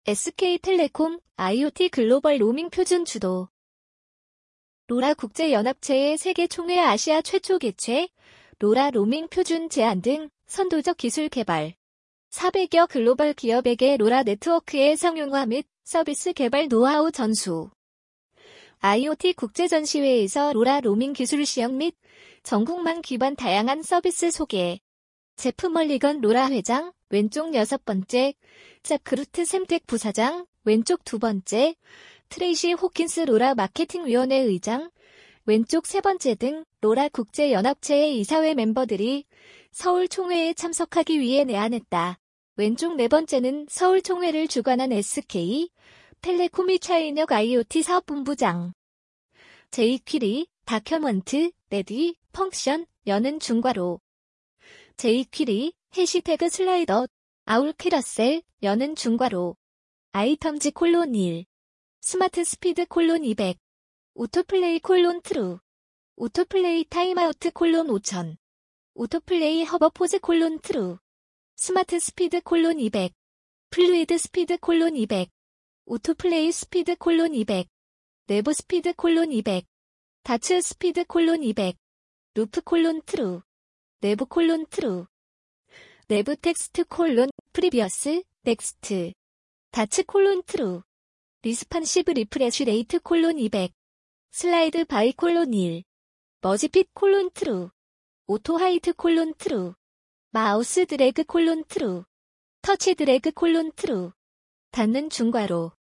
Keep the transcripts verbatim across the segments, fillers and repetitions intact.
에스케이텔레콤 아이오티 글로벌 로밍 표준 주도. 로라 국제연합체의 세계 총회 아시아 최초 개최, 로라 로밍 표준 제안 등 선도적 기술 개발. 사백여 글로벌 기업에게 로라 네트워크의 상용화 및 서비스 개발 노하우 전수. 아이오티 국제전시회에서 로라 로밍 기술 시험 및 전국망 기반 다양한 서비스 소개. 제프 멀리건 로라 회장, 왼쪽 여섯 번째, 자크루트 샘텍 부사장, 왼쪽 두 번째, 트레이시 호킨스 로라 마케팅위원회 의장, 왼쪽 세 번째 등 로라 국제연합체의 이사회 멤버들이 서울 총회에 참석하기 위해 내한했다. 왼쪽 네 번째는 서울 총회를 주관한 에스케이 텔레콤이 차인혁 아이오티 사업본부장. 제이퀴리, 다큐먼트, 레디, 펑션, 여는 중괄호. 제이퀴리, 해시태그 슬라이더, 아울 캐러셀, 여는 중괄호. 아이텀즈 콜론 일. 스마트 스피드 콜론 이백. 오토플레이 콜론 트루. 오토플레이 타임아우트 콜론 오천. 오토플레이 허버포즈 콜론 트루. 스마트 스피드 콜론 이백. 플루이드 스피드 콜론 이백. 오토플레이 스피드 콜론 이백. 내부 스피드 콜론 이백. 다츠 스피드 콜론 이백. 루프 콜론 트루. 내부 콜론 트루. 내부 텍스트 콜론 프리비어스 넥스트. 다츠 콜론 트루. 리스판시브 리프레쉬 레이트 콜론 이백. 슬라이드 바이 콜론 일. 머지핏 콜론 트루. 오토 하이트 콜론 트루. 마우스 드래그 콜론 트루. 터치 드래그 콜론 트루. 닫는 중괄호.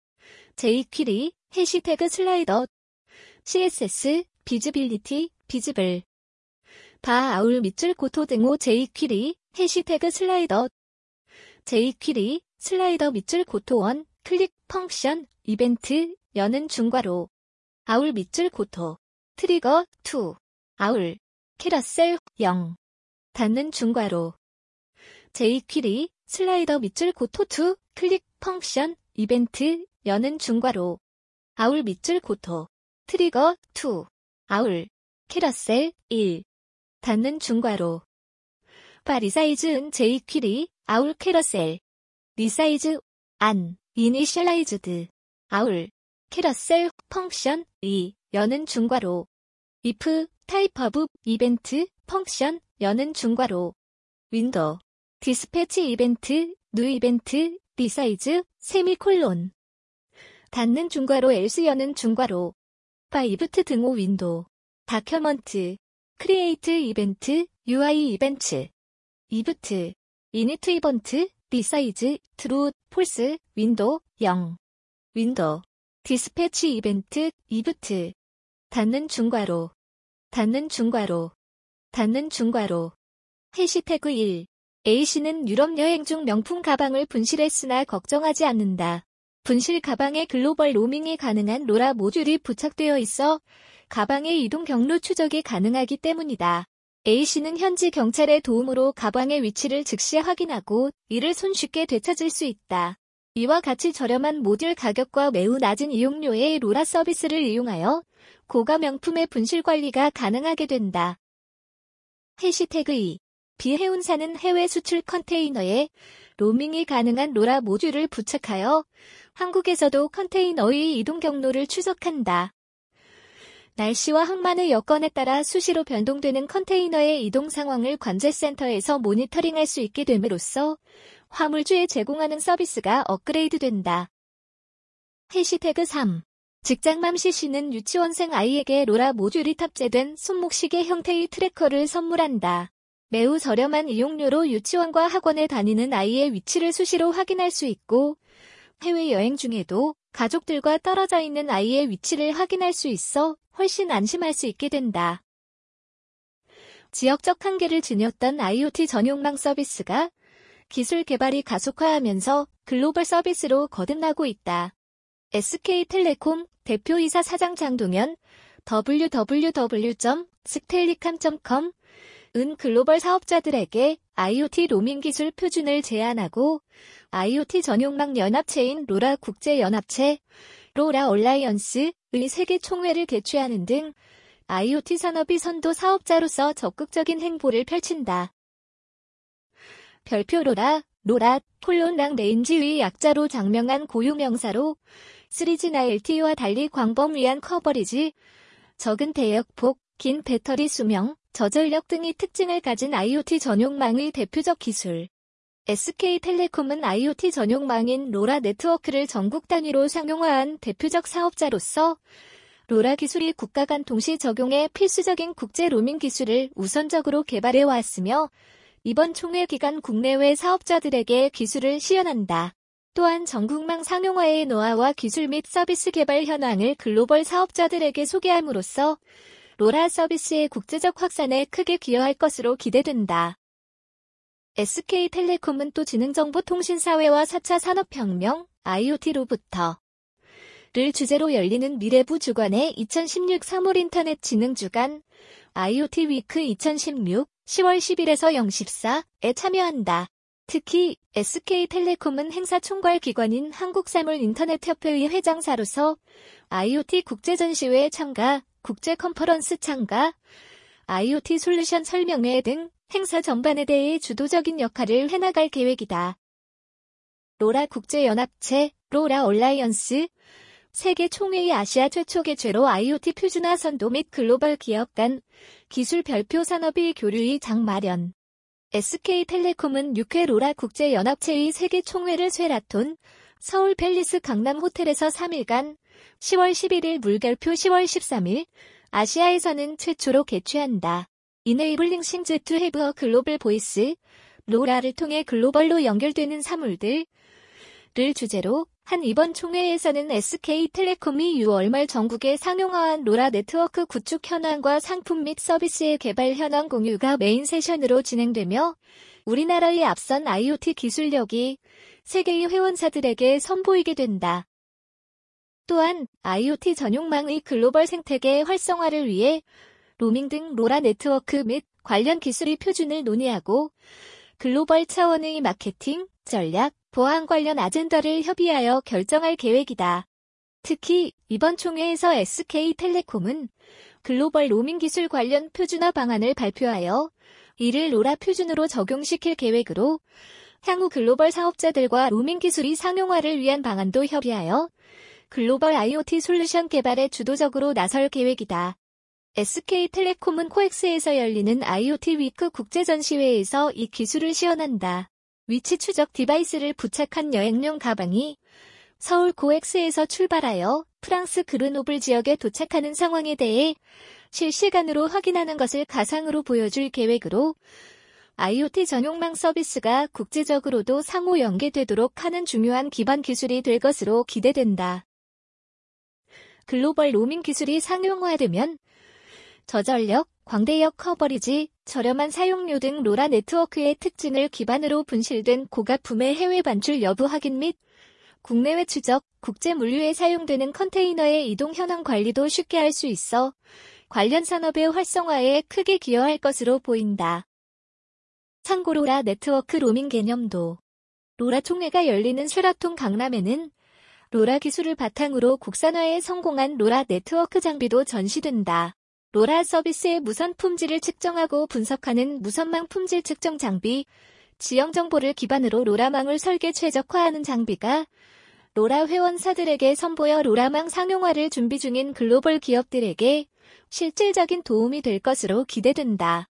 제이퀴리, 해시태그 슬라이더. 씨에스에스, 비즈빌리티, 비즈블. 바 아울 밑줄 고토 등호 제이퀴리, 해시태그 슬라이더. 제이퀴리, 슬라이더 밑줄 고토 원, 클릭, 펑션, 이벤트, 여는 중괄호. 아울 밑줄 고토. 트리거, 이. 아울. 캐러셀, 영. 닫는 중괄호. 제이퀴리, 슬라이더 밑줄 고토 이, 클릭, 펑션, 이벤트, 여는 중괄호. 아울 밑줄 고토. 트리거, 이. 아울. 캐러셀, 일. 닫는 중괄호. 바 리사이즈 은 제이퀴리, 아울 캐러셀. 리사이즈, 안, 이니셜라이즈드. 아울. 캐러셀, 펑션, 이, 여는 중괄호. if, 타입 오브, 이벤트, 펑션, 여는 중괄호. 윈도우. 디스패치 이벤트, 뉴 이벤트, 리사이즈, 세미콜론. 닫는 중괄호 else 여는 중괄호. 바 이브트 등호 윈도우. 다큐먼트. 크리에이트 이벤트, 유아이 이벤트. 이브트. 이니트 이벤트, 리사이즈, 트루, 폴스, 윈도우, 영. 윈도우. 디스패치 이벤트, 이브트. 닫는 중괄호. 닫는 중괄호. 닫는 중괄호. 해시태그 일. A씨는 유럽 여행 중 명품 가방을 분실했으나 걱정하지 않는다. 분실 가방에 글로벌 로밍이 가능한 로라 모듈이 부착되어 있어 가방의 이동 경로 추적이 가능하기 때문이다. A씨는 현지 경찰의 도움으로 가방의 위치를 즉시 확인하고 이를 손쉽게 되찾을 수 있다. 이와 같이 저렴한 모듈 가격과 매우 낮은 이용료의 로라 서비스를 이용하여 고가 명품의 분실 관리가 가능하게 된다. 해시태그 이. 비해운사는 해외 수출 컨테이너에 로밍이 가능한 로라 모듈을 부착하여 한국에서도 컨테이너의 이동 경로를 추적한다. 날씨와 항만의 여건에 따라 수시로 변동되는 컨테이너의 이동 상황을 관제센터에서 모니터링할 수 있게 됨으로써 화물주에 제공하는 서비스가 업그레이드된다. 해시태그 삼. 직장맘 씨씨는 유치원생 아이에게 로라 모듈이 탑재된 손목시계 형태의 트래커를 선물한다. 매우 저렴한 이용료로 유치원과 학원에 다니는 아이의 위치를 수시로 확인할 수 있고 해외여행 중에도 가족들과 떨어져 있는 아이의 위치를 확인할 수 있어 훨씬 안심할 수 있게 된다. 지역적 한계를 지녔던 아이오티 전용망 서비스가 기술 개발이 가속화하면서 글로벌 서비스로 거듭나고 있다. 에스케이텔레콤 대표이사 사장 장동현 더블유 더블유 더블유 점 스텔리캄 점 컴 은 글로벌 사업자들에게 아이오티 로밍 기술 표준을 제안하고 아이오티 전용망 연합체인 로라 국제연합체, 로라 얼라이언스의 세계 총회를 개최하는 등 아이오티 산업의 선도 사업자로서 적극적인 행보를 펼친다. 별표 로라, 로라, 폴론랑 레인지의 약자로 장명한 고유명사로 쓰리지나 엘티이와 달리 광범 위한 커버리지, 적은 대역폭, 긴 배터리 수명, 저전력 등의 특징을 가진 아이오티 전용망의 대표적 기술. 에스케이텔레콤은 아이오티 전용망인 로라 네트워크를 전국 단위로 상용화한 대표적 사업자로서 로라 기술이 국가 간 동시 적용에 필수적인 국제 로밍 기술을 우선적으로 개발해 왔으며 이번 총회 기간 국내외 사업자들에게 기술을 시연한다. 또한 전국망 상용화의 노하우와 기술 및 서비스 개발 현황을 글로벌 사업자들에게 소개함으로써 로라 서비스의 국제적 확산에 크게 기여할 것으로 기대된다. 에스케이텔레콤은 또 지능정보통신사회와 사 차 산업혁명, 아이오티로부터 를 주제로 열리는 미래부 주관의 이천십육 삼월 인터넷 지능 주간 아이오티 위크 이천십육 시월 십일에서 영십사에 참여한다. 특히 에스케이텔레콤은 행사 총괄 기관인 한국사물인터넷협회의 회장사로서 아이오티 국제전시회에 참가, 국제 컨퍼런스 참가, 아이오티 솔루션 설명회 등 행사 전반에 대해 주도적인 역할을 해나갈 계획이다. 로라 국제연합체, 로라 얼라이언스, 세계 총회의 아시아 최초 개최로 아이오티 표준화 선도 및 글로벌 기업 간 기술 별표 산업의 교류의 장 마련. 에스케이텔레콤은 육 회 로라 국제연합체의 세계 총회를 쉐라톤, 서울 팰리스 강남 호텔에서 삼 일간, 시월 십일일 물결표 시월 십삼일, 아시아에서는 최초로 개최한다. Enabling Things to Have a Global Voice, 로라를 통해 글로벌로 연결되는 사물들, 를 주제로 한 이번 총회에서는 에스케이텔레콤이 유월 말 전국에 상용화한 로라 네트워크 구축 현황과 상품 및 서비스의 개발 현황 공유가 메인 세션으로 진행되며 우리나라의 앞선 아이오티 기술력이 세계의 회원사들에게 선보이게 된다. 또한 아이오티 전용망의 글로벌 생태계 활성화를 위해 로밍 등 로라 네트워크 및 관련 기술의 표준을 논의하고 글로벌 차원의 마케팅, 전략, 보안 관련 아젠다를 협의하여 결정할 계획이다. 특히 이번 총회에서 에스케이텔레콤은 글로벌 로밍 기술 관련 표준화 방안을 발표하여 이를 로라 표준으로 적용시킬 계획으로 향후 글로벌 사업자들과 로밍 기술이 상용화를 위한 방안도 협의하여 글로벌 아이오티 솔루션 개발에 주도적으로 나설 계획이다. 에스케이텔레콤은 코엑스에서 열리는 아이오티 위크 국제전시회에서 이 기술을 시연한다. 위치 추적 디바이스를 부착한 여행용 가방이 서울 코엑스에서 출발하여 프랑스 그르노블 지역에 도착하는 상황에 대해 실시간으로 확인하는 것을 가상으로 보여줄 계획으로 아이오티 전용망 서비스가 국제적으로도 상호 연계되도록 하는 중요한 기반 기술이 될 것으로 기대된다. 글로벌 로밍 기술이 상용화되면 저전력, 광대역 커버리지, 저렴한 사용료 등 로라 네트워크의 특징을 기반으로 분실된 고가품의 해외 반출 여부 확인 및 국내외 추적, 국제 물류에 사용되는 컨테이너의 이동 현황 관리도 쉽게 할 수 있어 관련 산업의 활성화에 크게 기여할 것으로 보인다. 참고 로라 네트워크 로밍 개념도 로라 총회가 열리는 쉐라톤 강남에는 로라 기술을 바탕으로 국산화에 성공한 로라 네트워크 장비도 전시된다. 로라 서비스의 무선 품질을 측정하고 분석하는 무선망 품질 측정 장비, 지형 정보를 기반으로 로라망을 설계 최적화하는 장비가 로라 회원사들에게 선보여 로라망 상용화를 준비 중인 글로벌 기업들에게 실질적인 도움이 될 것으로 기대된다.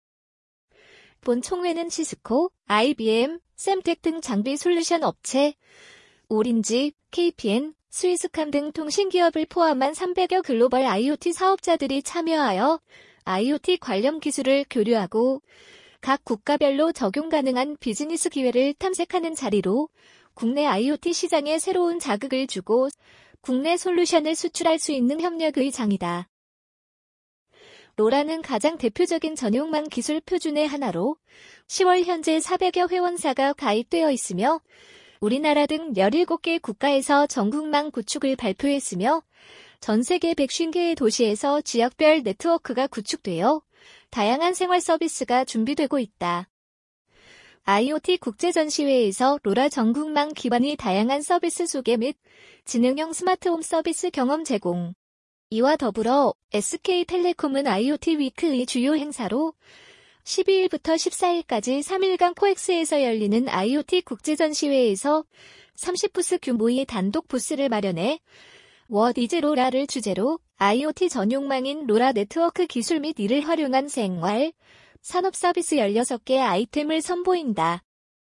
본 총회는 시스코, 아이비엠, 샘텍 등 장비 솔루션 업체, 오린지, 케이피엔, 스위스캄 등 통신기업을 포함한 삼백여 글로벌 아이오티 사업자들이 참여하여 아이오티 관련 기술을 교류하고 각 국가별로 적용 가능한 비즈니스 기회를 탐색하는 자리로 국내 아이오티 시장에 새로운 자극을 주고 국내 솔루션을 수출할 수 있는 협력의 장이다. 로라는 가장 대표적인 전용망 기술 표준의 하나로 시월 현재 사백여 회원사가 가입되어 있으며 우리나라 등 열일곱 개 국가에서 전국망 구축을 발표했으며 전 세계 백오십 개의 도시에서 지역별 네트워크가 구축되어 다양한 생활 서비스가 준비되고 있다. 아이오티 국제전시회에서 로라 전국망 기반의 다양한 서비스 소개 및 지능형 스마트홈 서비스 경험 제공. 이와 더불어 에스케이텔레콤은 아이오티 위크의 주요 행사로 십이일부터 십사일까지 삼 일간 코엑스에서 열리는 아이오티 국제전시회에서 삼십 부스 규모의 단독 부스를 마련해 What is 로라를 주제로 아이오티 전용망인 로라 네트워크 기술 및 이를 활용한 생활, 산업 서비스 열여섯 개 아이템을 선보인다.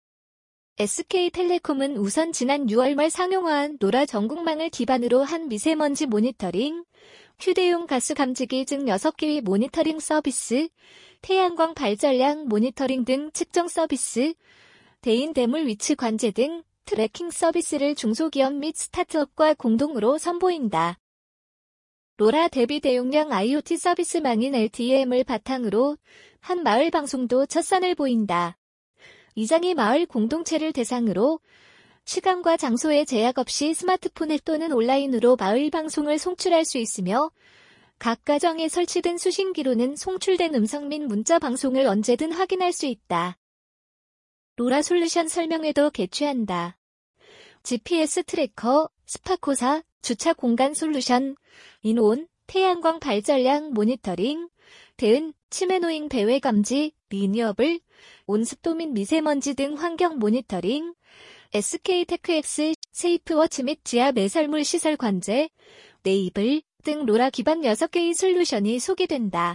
에스케이텔레콤은 우선 지난 유월 말 상용화한 로라 전국망을 기반으로 한 미세먼지 모니터링, 휴대용 가스 감지기 등 여섯 개의 모니터링 서비스, 태양광 발전량 모니터링 등 측정 서비스, 대인 대물 위치 관제 등 트래킹 서비스를 중소기업 및 스타트업과 공동으로 선보인다. 로라 대비 대용량 아이오티 서비스망인 엘티이엠을 바탕으로 한 마을 방송도 첫 선을 보인다. 이장이 마을 공동체를 대상으로 시간과 장소에 제약 없이 스마트폰에 또는 온라인으로 마을 방송을 송출할 수 있으며 각 가정에 설치된 수신기로는 송출된 음성 및 문자 방송을 언제든 확인할 수 있다. 로라 솔루션 설명회도 개최한다. 지피에스 트래커, 스파코사, 주차 공간 솔루션, 인온, 태양광 발전량 모니터링, 대은, 치매노잉 배회 감지, 리니어블, 온습도 및 미세먼지 등 환경 모니터링, 에스케이테크엑스, 세이프워치 및 지하 매설물 시설 관제, 네이블 등 로라 기반 여섯 개의 솔루션이 소개된다.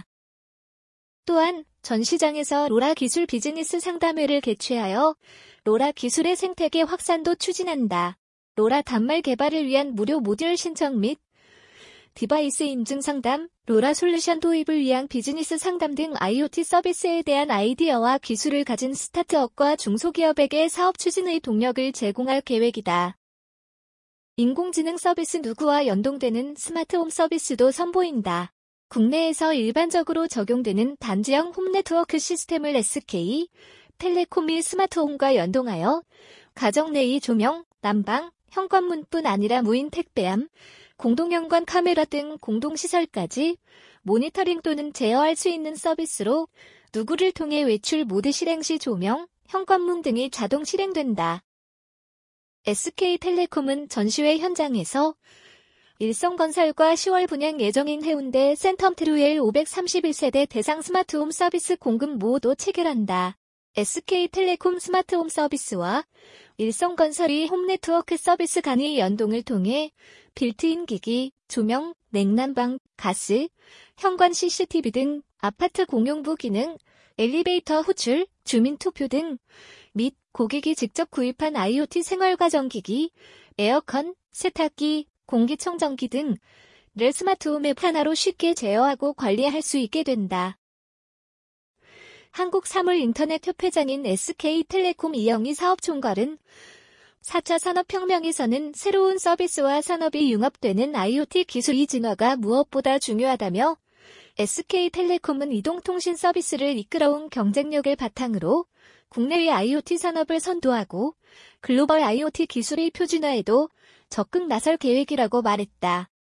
또한 전시장에서 로라 기술 비즈니스 상담회를 개최하여 로라 기술의 생태계 확산도 추진한다. 로라 단말 개발을 위한 무료 모듈 신청 및 디바이스 인증 상담, 로라 솔루션 도입을 위한 비즈니스 상담 등 아이오티 서비스에 대한 아이디어와 기술을 가진 스타트업과 중소기업에게 사업 추진의 동력을 제공할 계획이다. 인공지능 서비스 누구와 연동되는 스마트홈 서비스도 선보인다. 국내에서 일반적으로 적용되는 단지형 홈 네트워크 시스템을 에스케이 텔레콤이 스마트홈과 연동하여 가정 내의 조명, 난방, 현관문뿐 아니라 무인 택배함, 공동현관 카메라 등 공동시설까지 모니터링 또는 제어할 수 있는 서비스로 누구를 통해 외출 모드 실행 시 조명, 현관문 등이 자동 실행된다. 에스케이텔레콤은 전시회 현장에서 일성건설과 시월 분양 예정인 해운대 센텀트루엘 오백삼십일 세대 대상 스마트홈 서비스 공급 모두 체결한다. 에스케이텔레콤 스마트홈 서비스와 일성건설이 홈네트워크 서비스 간의 연동을 통해 빌트인 기기, 조명, 냉난방, 가스, 현관 씨씨티비 등 아파트 공용부 기능, 엘리베이터 호출, 주민 투표 등 및 고객이 직접 구입한 아이오티 생활가전기기, 에어컨, 세탁기, 공기청정기 등을 스마트홈 앱 하나로 쉽게 제어하고 관리할 수 있게 된다. 한국사물인터넷협회장인 에스케이텔레콤 이영희 사업총괄은 사 차 산업혁명에서는 새로운 서비스와 산업이 융합되는 아이오티 기술의 진화가 무엇보다 중요하다며 에스케이텔레콤은 이동통신 서비스를 이끌어온 경쟁력을 바탕으로 국내의 아이오티 산업을 선도하고 글로벌 아이오티 기술의 표준화에도 적극 나설 계획이라고 말했다.